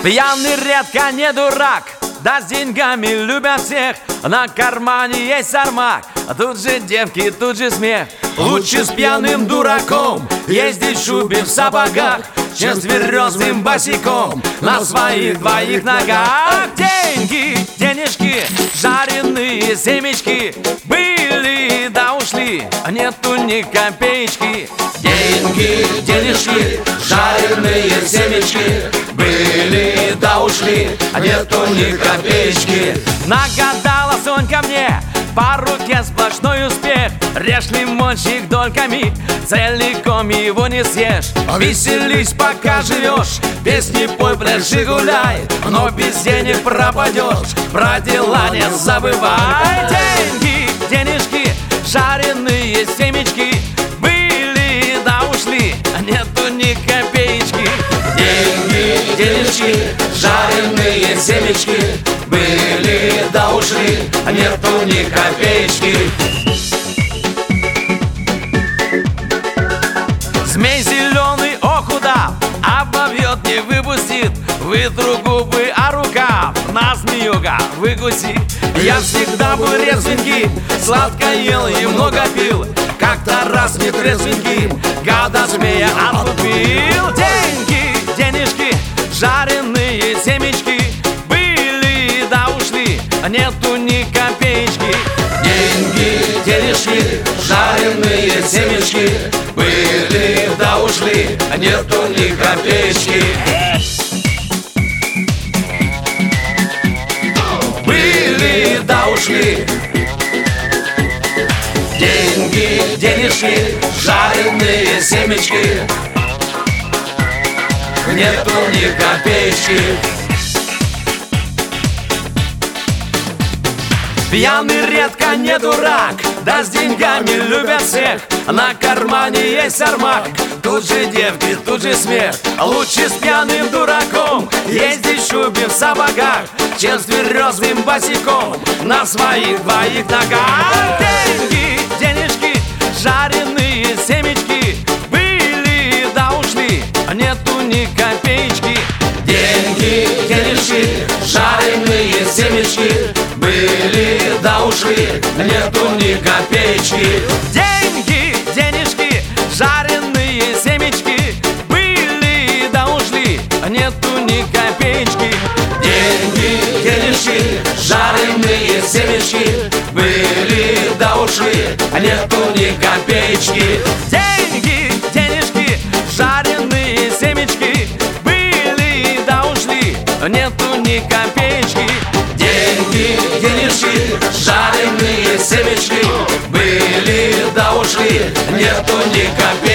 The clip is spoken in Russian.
Пьяный редко не дурак, да с деньгами любят всех. На кармане есть армак, тут же девки, тут же смех. Лучше с пьяным дураком ездить в шубе в сапогах, чем с тверезым босиком на своих двоих ногах. Деньги, денежки, жареные семечки были да ушли, нету ни копеечки. Деньги, денежки, жареные семечки были да ушли, нету ни копеечки. Нагадала Сонька мне по руке сплошной успех. Режь лимончик дольками, целиком его не съешь. Веселись, пока живешь, песни пой, пляши, гуляй, но без денег пропадешь, про дела не забывай. Деньги, денежки, жареные семечки были да ушли, нету ни копеечки. Деньги, денежки, жареные семечки были да ушли, нету ни копеечки. Змей зеленый, ох удав, обовьет, не выпустит. Вытру губы, а рукав на змеюга выкусит. Я всегда был резвенький, сладко ел и много пил. Как-то раз нетрезвенький гада змея отлупил. Деньги, денежки, жареные семечки были да ушли, нету ни копеечки. Деньги, денежки, жареные семечки были да ушли, нету ни копеечки. Были да ушли. Деньги, денежки, жареные семечки, нету ни копеечки. Пьяный редко не дурак, да с деньгами любят всех. На кармане есть армак, тут же девки, тут же смех. Лучше с пьяным дураком ездить в шубе в сапогах, чем с тверезым босиком на своих двоих ногах. Деньги, денежки, жареные семечки были да ушли, нету ни копеечки. Деньги, денежки, жареные семечки были да ушли, нету ни копеечки. Деньги, денежки, жареные семечки были да ушли, нету ни копеечки. Деньги, денежки, жареные семечки были да ушли, нету ни копеечки. Деньги, денежки, жареные семечки были да ушли, нету ни копеечки. Деньги, денежки, жареные семечки были да ушли, нету ни копеечки.